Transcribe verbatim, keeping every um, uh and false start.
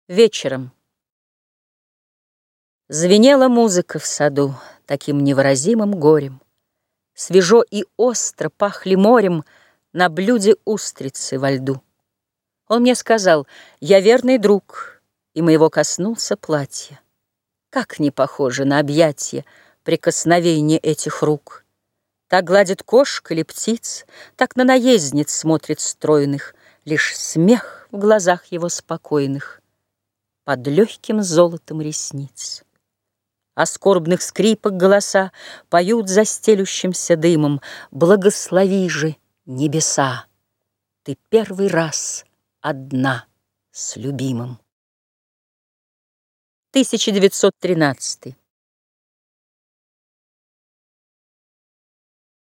Вечером. Звенела музыка в саду таким невыразимым горем. Свежо и остро пахли морем на блюде устрицы во льду. Он мне сказал: я верный друг, и моего коснулся платье. Как не похоже на объятье прикосновение этих рук! Так гладит кошка или птиц, так на наездниц смотрит стройных, лишь смех в глазах его спокойных под легким золотом ресниц. А скорбных скрипок голоса поют за стелющимся дымом: благослови же небеса, ты первый раз одна с любимым. тысяча девятьсот тринадцатый.